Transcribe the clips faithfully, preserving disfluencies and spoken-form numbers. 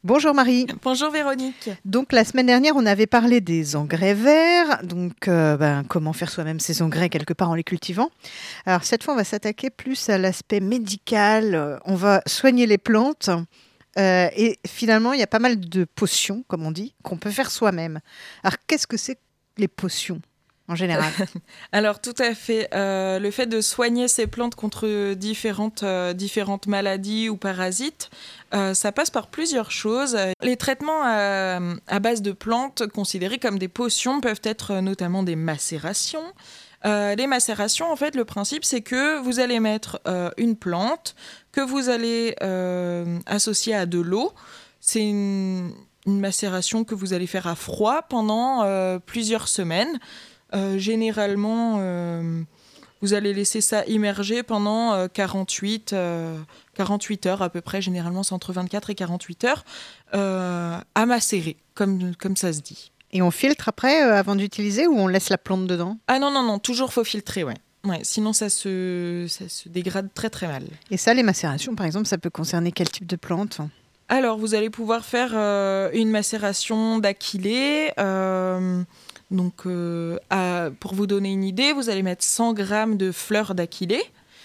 Bonjour Marie. Bonjour Véronique. Donc la semaine dernière, on avait parlé des engrais verts, donc euh, ben, comment faire soi-même ces engrais quelque part en les cultivant. Alors cette fois, on va s'attaquer plus à l'aspect médical, euh, on va soigner les plantes euh, et finalement, il y a pas mal de potions, comme on dit, qu'on peut faire soi-même. Alors qu'est-ce que c'est que les potions en général? Alors tout à fait, euh, le fait de soigner ces plantes contre différentes, euh, différentes maladies ou parasites, euh, ça passe par plusieurs choses. Les traitements à, à base de plantes considérés comme des potions peuvent être notamment des macérations. Euh, les macérations, en fait, le principe, c'est que vous allez mettre euh, une plante que vous allez euh, associer à de l'eau. C'est une, une macération que vous allez faire à froid pendant euh, plusieurs semaines. Euh, généralement, euh, vous allez laisser ça immerger pendant euh, quarante-huit, euh, quarante-huit heures à peu près. Généralement, c'est entre vingt-quatre et quarante-huit heures euh, à macérer, comme, comme ça se dit. Et on filtre après euh, avant d'utiliser ou on laisse la plante dedans? Ah non, non, non, toujours faut filtrer, ouais. Ouais, sinon, ça se, ça se dégrade très, très mal. Et ça, les macérations, par exemple, ça peut concerner quel type de plante? Alors, vous allez pouvoir faire euh, une macération d'achillée. Euh, donc, euh, à, pour vous donner une idée, vous allez mettre cent grammes de fleurs d'achillée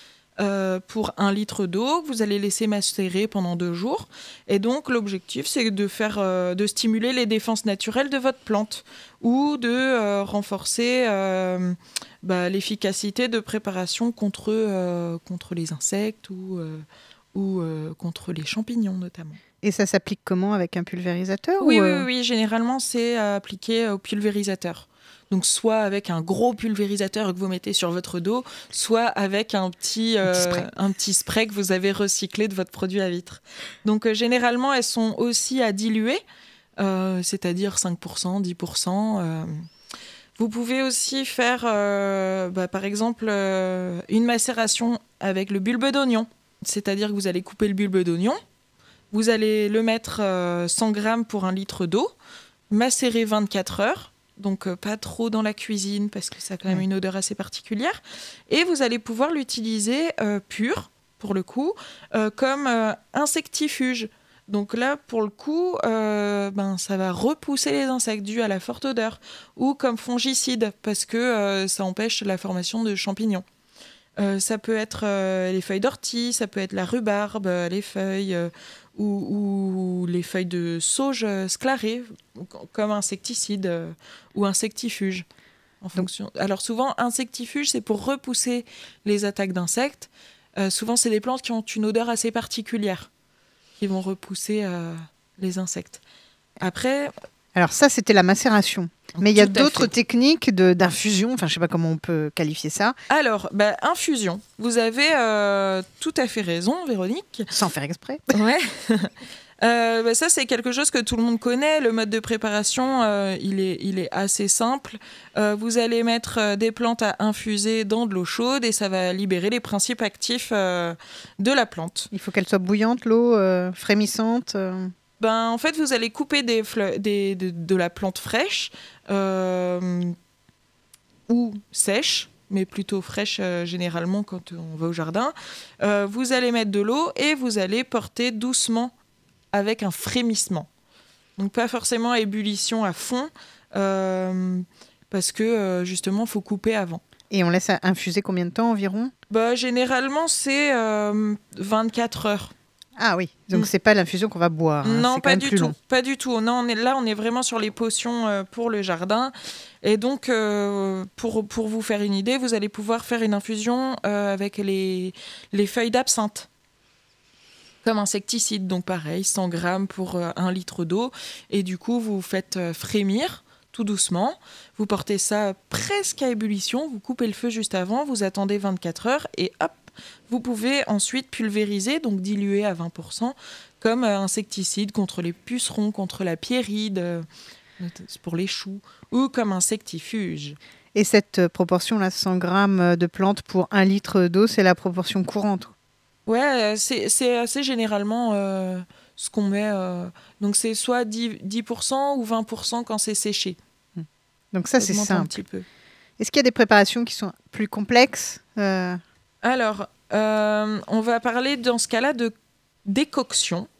euh, pour un litre d'eau. Vous allez laisser macérer pendant deux jours. Et donc, l'objectif, c'est de, faire, euh, de stimuler les défenses naturelles de votre plante ou de euh, renforcer euh, bah, l'efficacité de préparation contre, euh, contre les insectes ou, euh, ou euh, contre les champignons notamment. Et ça s'applique comment, avec un pulvérisateur? Oui, ou oui, euh... oui, oui, généralement, c'est appliqué au pulvérisateur. Donc, soit avec un gros pulvérisateur que vous mettez sur votre dos, soit avec un petit, euh, un, petit spray. un petit spray que vous avez recyclé de votre produit à vitre. Donc, euh, généralement, elles sont aussi à diluer, euh, c'est-à-dire cinq pour cent, dix pour cent. Euh. Vous pouvez aussi faire, euh, bah, par exemple, euh, une macération avec le bulbe d'oignon. C'est-à-dire que vous allez couper le bulbe d'oignon, vous allez le mettre euh, cent grammes pour un litre d'eau, macérer vingt-quatre heures, donc euh, pas trop dans la cuisine parce que ça a quand même une odeur assez particulière. Et vous allez pouvoir l'utiliser euh, pur, pour le coup, euh, comme euh, insectifuge. Donc là, pour le coup, euh, ben, ça va repousser les insectes dus à la forte odeur, ou comme fongicide, parce que euh, ça empêche la formation de champignons. Euh, ça peut être euh, les feuilles d'ortie, ça peut être la rhubarbe, euh, les feuilles euh, ou, ou les feuilles de sauge euh, sclarée, comme insecticide euh, ou insectifuge. En fonction... Alors souvent, insectifuge, c'est pour repousser les attaques d'insectes. Euh, souvent, c'est des plantes qui ont une odeur assez particulière, qui vont repousser euh, les insectes. Après... Alors ça, c'était la macération. Mais il y a d'autres techniques de, d'infusion, enfin je ne sais pas comment on peut qualifier ça. Alors, bah, infusion. Vous avez euh, tout à fait raison, Véronique. Sans faire exprès. Ouais. euh, bah, ça, c'est quelque chose que tout le monde connaît. Le mode de préparation, euh, il, est, il est assez simple. Euh, vous allez mettre euh, des plantes à infuser dans de l'eau chaude et ça va libérer les principes actifs euh, de la plante. Il faut qu'elle soit bouillante, l'eau, euh, frémissante euh... Ben, en fait, vous allez couper des fleurs, des, de, de la plante fraîche euh, ou sèche, mais plutôt fraîche euh, généralement quand on va au jardin. Euh, vous allez mettre de l'eau et vous allez porter doucement avec un frémissement. Donc pas forcément à ébullition à fond, euh, parce que euh, justement, il faut couper avant. Et on laisse infuser combien de temps environ? Bah, généralement, c'est euh, vingt-quatre heures. Ah oui, donc mmh. c'est pas l'infusion qu'on va boire. Hein. Non, c'est pas quand du plus tout. Long. Pas du tout. Non, on est là, on est vraiment sur les potions euh, pour le jardin. Et donc, euh, pour, pour vous faire une idée, vous allez pouvoir faire une infusion euh, avec les, les feuilles d'absinthe. Comme insecticide, donc pareil, cent grammes pour euh, un litre d'eau. Et du coup, vous faites euh, frémir tout doucement. Vous portez ça presque à ébullition. Vous coupez le feu juste avant. Vous attendez vingt-quatre heures et hop, vous pouvez ensuite pulvériser, donc diluer à vingt pour cent, comme euh, insecticide contre les pucerons, contre la pierride, euh, pour les choux, ou comme insectifuge. Et cette euh, proportion-là, cent grammes de plantes pour un litre d'eau, c'est la proportion courante? Ouais, c'est, c'est assez généralement euh, ce qu'on met. Euh, donc c'est soit dix, dix pour cent ou vingt pour cent quand c'est séché. Donc ça, ça c'est simple. Un petit peu. Est-ce qu'il y a des préparations qui sont plus complexes euh... Alors, euh, on va parler dans ce cas-là de décoction.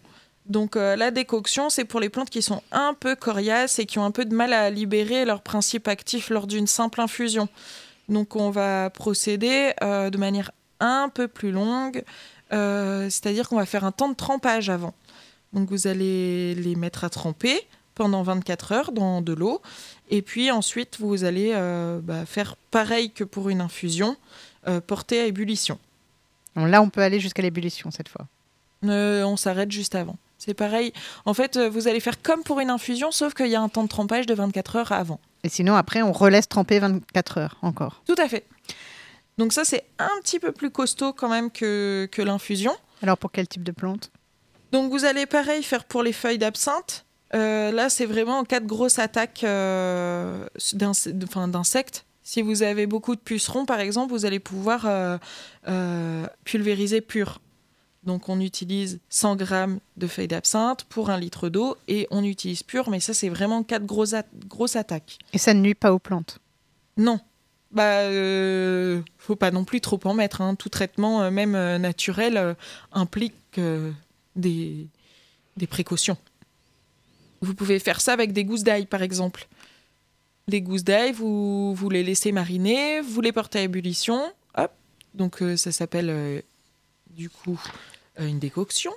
Donc euh, la décoction, c'est pour les plantes qui sont un peu coriaces et qui ont un peu de mal à libérer leur principe actif lors d'une simple infusion. Donc on va procéder euh, de manière un peu plus longue, euh, c'est-à-dire qu'on va faire un temps de trempage avant. Donc vous allez les mettre à tremper pendant vingt-quatre heures dans de l'eau, et puis ensuite vous allez euh, bah, faire pareil que pour une infusion, euh, porter à ébullition. Donc là, on peut aller jusqu'à l'ébullition cette fois. Euh, on s'arrête juste avant. C'est pareil. En fait, vous allez faire comme pour une infusion, sauf qu'il y a un temps de trempage de vingt-quatre heures avant. Et sinon, après, on relaisse tremper vingt-quatre heures encore. Tout à fait. Donc ça, c'est un petit peu plus costaud quand même que, que l'infusion. Alors, pour quel type de plante ? Donc vous allez pareil faire pour les feuilles d'absinthe. Euh, là, c'est vraiment en cas de grosse attaque euh, d'insectes. Si vous avez beaucoup de pucerons, par exemple, vous allez pouvoir euh, euh, pulvériser pur. Donc on utilise cent grammes de feuilles d'absinthe pour un litre d'eau et on utilise pur, mais ça c'est vraiment en cas de grosses, at- grosses attaques. Et ça ne nuit pas aux plantes ? Non, bah euh, faut pas non plus trop en mettre. Hein. Tout traitement, euh, même euh, naturel, euh, implique euh, des, des précautions. Vous pouvez faire ça avec des gousses d'ail par exemple. Les gousses d'ail, vous, vous les laissez mariner, vous les portez à ébullition, hop. Donc euh, ça s'appelle euh, du coup euh, une décoction.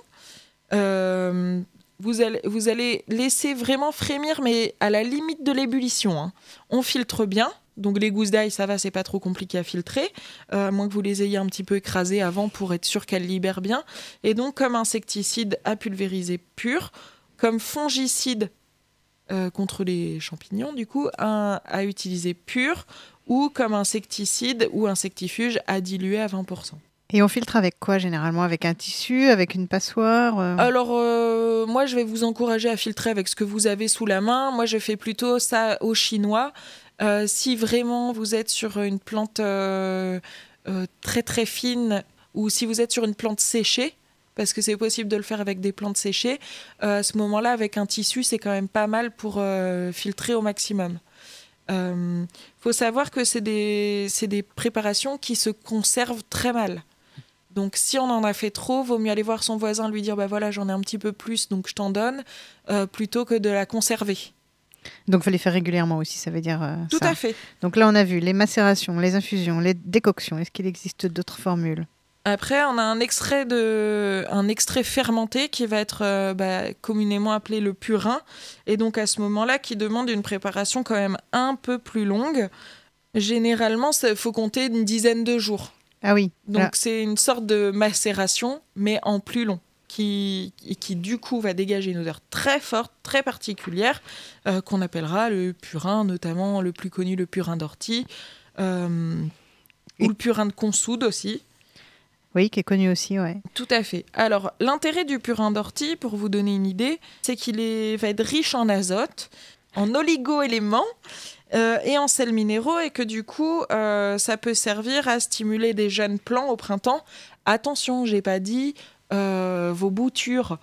Euh, vous, allez, vous allez laisser vraiment frémir, mais à la limite de l'ébullition. Hein. On filtre bien. Donc les gousses d'ail, ça va, c'est pas trop compliqué à filtrer, euh, à moins que vous les ayez un petit peu écrasées avant pour être sûr qu'elles libèrent bien. Et donc comme insecticide à pulvériser pur, comme fongicide euh, contre les champignons, du coup, un, à utiliser pur, ou comme insecticide ou insectifuge à diluer à vingt pour cent. Et on filtre avec quoi généralement ? Avec un tissu, avec une passoire euh... Alors, euh, moi, je vais vous encourager à filtrer avec ce que vous avez sous la main. Moi, je fais plutôt ça au chinois. Euh, si vraiment vous êtes sur une plante euh, euh, très très fine ou si vous êtes sur une plante séchée, parce que c'est possible de le faire avec des plantes séchées, euh, à ce moment-là, avec un tissu, c'est quand même pas mal pour euh, filtrer au maximum. Il euh, faut savoir que c'est des, c'est des préparations qui se conservent très mal. Donc, si on en a fait trop, vaut mieux aller voir son voisin, lui dire bah voilà, j'en ai un petit peu plus, donc je t'en donne, euh, plutôt que de la conserver. Donc, il faut les faire régulièrement aussi, ça veut dire euh, Tout ça. à fait. Donc là, on a vu les macérations, les infusions, les décoctions. Est-ce qu'il existe d'autres formules ? Après, on a un extrait, de, un extrait fermenté qui va être euh, bah, communément appelé le purin. Et donc, à ce moment-là, qui demande une préparation quand même un peu plus longue. Généralement, il faut compter une dizaine de jours. Ah oui. Donc, là. c'est une sorte de macération, mais en plus long, qui, qui du coup va dégager une odeur très forte, très particulière, euh, qu'on appellera le purin, notamment le plus connu, le purin d'ortie, euh, ou le purin de consoude aussi. Oui, qui est connu aussi, ouais. Tout à fait. Alors, l'intérêt du purin d'ortie, pour vous donner une idée, c'est qu'il est, va être riche en azote, en oligo-éléments, Euh, et en sels minéraux, et que du coup, euh, ça peut servir à stimuler des jeunes plants au printemps. Attention, j'ai pas dit euh, vos boutures.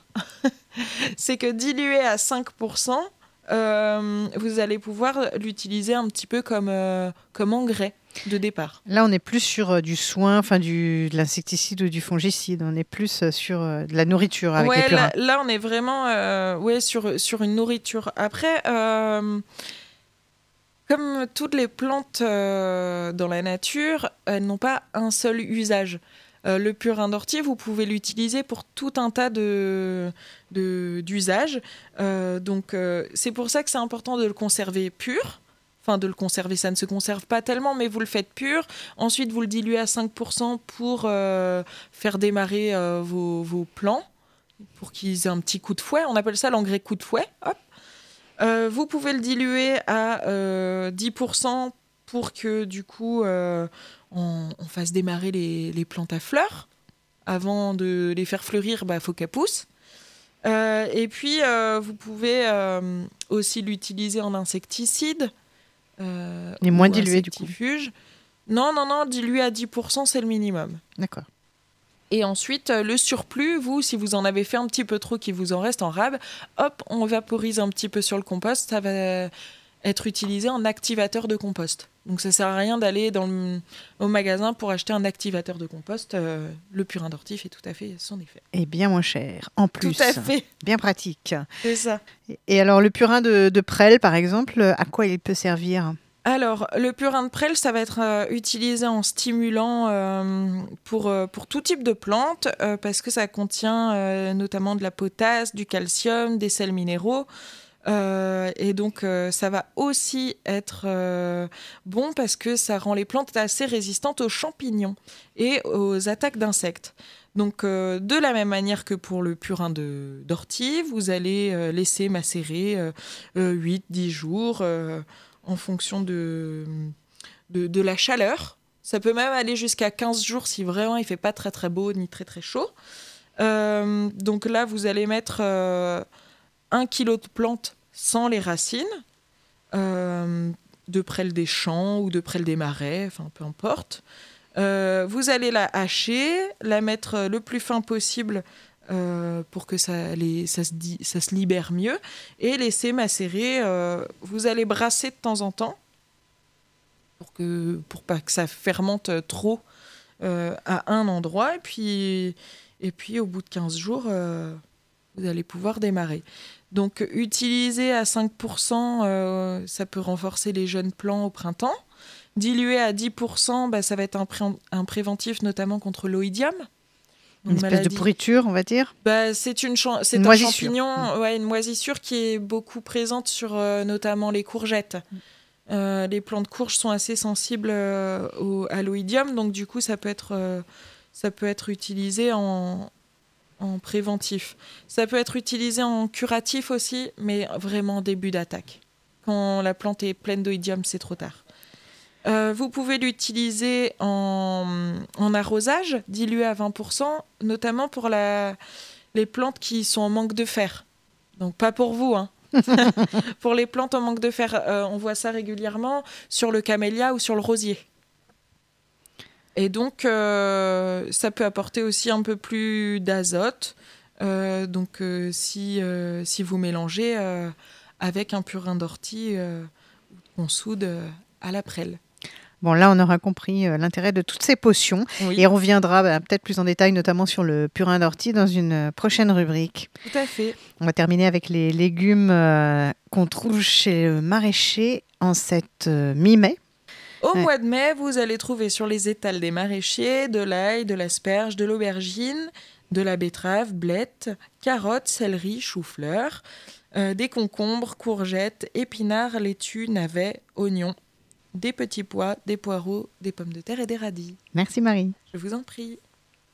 C'est que dilué à cinq pour cent, euh, vous allez pouvoir l'utiliser un petit peu comme, euh, comme engrais de départ. Là, on est plus sur euh, du soin, enfin du, de l'insecticide ou du fongicide. On est plus euh, sur euh, de la nourriture avec ouais, les purins. là, là, on est vraiment euh, ouais, sur, sur une nourriture. Après... Euh, Comme toutes les plantes euh, dans la nature, elles n'ont pas un seul usage. Euh, le purin d'ortie, vous pouvez l'utiliser pour tout un tas de, de, d'usages. Euh, donc, euh, c'est pour ça que c'est important de le conserver pur. Enfin, de le conserver, ça ne se conserve pas tellement, mais vous le faites pur. Ensuite, vous le diluez à cinq pour cent pour euh, faire démarrer euh, vos, vos plants, pour qu'ils aient un petit coup de fouet. On appelle ça l'engrais coup de fouet. Hop. Euh, vous pouvez le diluer à euh, dix pour cent pour que du coup euh, on, on fasse démarrer les, les plantes à fleurs. Avant de les faire fleurir, il bah, faut qu'elles poussent. Euh, et puis euh, vous pouvez euh, aussi l'utiliser en insecticide. Euh, Il est moins dilué du coup. Non, non, non, dilué à dix pour cent, c'est le minimum. D'accord. Et ensuite, le surplus, vous, si vous en avez fait un petit peu trop, qu'il vous en reste en rab, hop, on vaporise un petit peu sur le compost. Ça va être utilisé en activateur de compost. Donc ça sert à rien d'aller dans le, au magasin pour acheter un activateur de compost. Euh, le purin d'ortie fait tout à fait son effet. Et bien moins cher, en plus. Tout à fait. Bien pratique. C'est ça. Et alors, le purin de, de prêle, par exemple, à quoi il peut servir ? Alors, le purin de prêle, ça va être euh, utilisé en stimulant euh, pour, euh, pour tout type de plantes, euh, parce que ça contient euh, notamment de la potasse, du calcium, des sels minéraux. Euh, et donc, euh, ça va aussi être euh, bon parce que ça rend les plantes assez résistantes aux champignons et aux attaques d'insectes. Donc, euh, de la même manière que pour le purin de, d'ortie, vous allez euh, laisser macérer euh, euh, huit à dix jours euh, en fonction de, de, de la chaleur. Ça peut même aller jusqu'à quinze jours si vraiment il ne fait pas très très beau ni très très chaud. Euh, donc là, vous allez mettre... Euh, un kilo de plantes sans les racines, euh, de près des champs ou de près des marais, enfin peu importe. Euh, vous allez la hacher, la mettre le plus fin possible euh, pour que ça, les, ça, se di, ça se libère mieux et laisser macérer. Euh, vous allez brasser de temps en temps pour que pour pas que ça fermente trop euh, à un endroit. Et puis, et puis au bout de quinze jours, euh, vous allez pouvoir démarrer. Donc, utiliser à cinq pour cent, euh, ça peut renforcer les jeunes plants au printemps. Diluer à dix pour cent, bah, ça va être un, pré- un préventif notamment contre l'oïdium. Donc, une espèce maladie. de pourriture, on va dire bah, C'est, une cha- c'est une un moisissure. champignon, ouais, une moisissure qui est beaucoup présente sur euh, notamment les courgettes. Euh, les plants de courge sont assez sensibles euh, au, à l'oïdium, donc du coup, ça peut être, euh, ça peut être utilisé en... en préventif. Ça peut être utilisé en curatif aussi, mais vraiment en début d'attaque. Quand la plante est pleine d'oïdium, c'est trop tard. Euh, vous pouvez l'utiliser en, en arrosage, dilué à vingt pour cent, notamment pour la, les plantes qui sont en manque de fer. Donc pas pour vous, hein. Pour les plantes en manque de fer, euh, on voit ça régulièrement sur le camélia ou sur le rosier. Et donc, euh, ça peut apporter aussi un peu plus d'azote. Euh, donc, euh, si, euh, si vous mélangez euh, avec un purin d'ortie euh, qu'on soude euh, à la prêle. Bon, là, on aura compris euh, l'intérêt de toutes ces potions. Oui. Et on reviendra bah, peut-être plus en détail, notamment sur le purin d'ortie, dans une prochaine rubrique. Tout à fait. On va terminer avec les légumes euh, qu'on trouve chez le maraîcher en cette euh, mi-mai. Au ouais. mois de mai, vous allez trouver sur les étals des maraîchers de l'ail, de l'asperge, de l'aubergine, de la betterave, blettes, carottes, céleri, chou-fleur, euh, des concombres, courgettes, épinards, laitues, navets, oignons, des petits pois, des poireaux, des pommes de terre et des radis. Merci Marie. Je vous en prie.